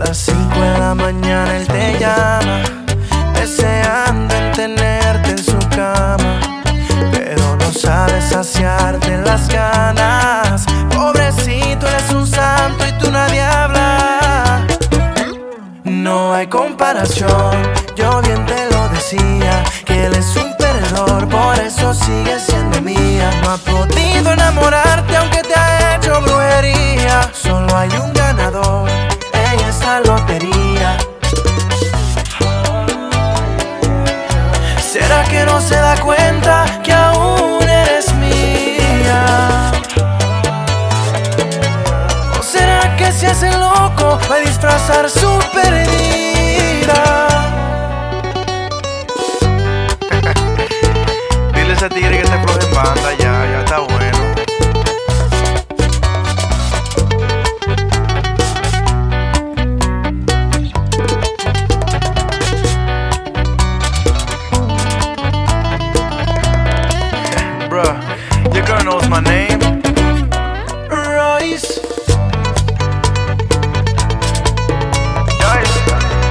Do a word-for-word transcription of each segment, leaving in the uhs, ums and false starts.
las cinco de la mañana él te llama, deseando en tenerte en su cama, pero no sabes saciarte las ganas. Pobrecito, eres un santo y tú nadie habla. No hay comparación, yo bien te lo decía, que él es un perdedor, por eso sigue siendo mía. No ha podido enamorarte aunque te ha hecho brujería. Solo hay un ganador en esta lotería. ¿Será que no se da cuenta que aún eres mía? ¿O será que se hace loco para disfrazar su pérdida? Dile a ese tigre que te afloje en banda, ya, ya está bueno. Your girl knows my name, Royce. Nice.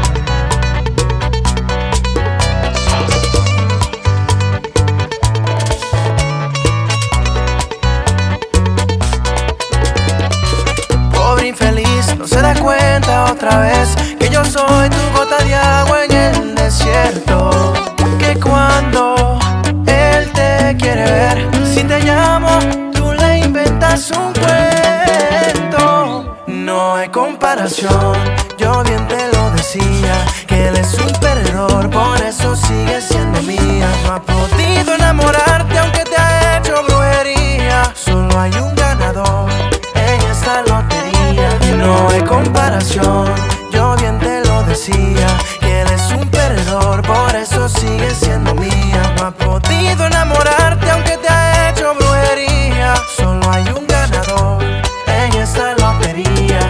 Pobre infeliz, no se da cuenta otra vez que yo soy tu gota de agua en el desierto. Que cuando él te quiere ver, si te llamo, tú le inventas un cuento. No hay comparación, yo bien te lo decía, que él es un perdedor, por eso sigue siendo mía. No ha podido enamorarte aunque te ha hecho brujería. Solo hay un ganador en esta lotería. No hay comparación, yo bien te lo decía, que él es un perdedor, por eso sigue siendo mía. No ha podido enamorarte aunque te ha hecho brujería. Solo hay un ganador en esta lotería.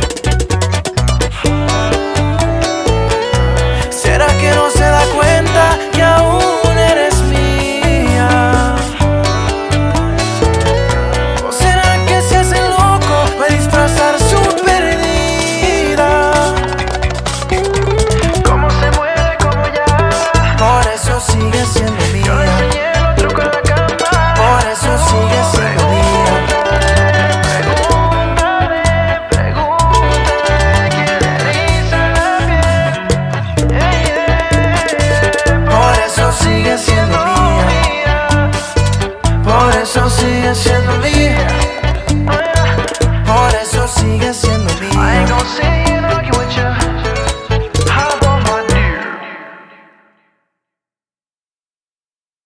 ¿Será que no se da cuenta que aún eres mía? ¿O será que se hace loco para disfrazar su pérdida? ¿Cómo se mueve, cómo ya? Por eso sigue siendo mía. Yo le enseñé el truco en la cama, por eso sigue siendo mía. Pregúntale, pregúntale quién le eriza la piel. Hey, yeah. Por eso sigue siendo mía. Por eso sigue siendo mía. Por eso sigue siendo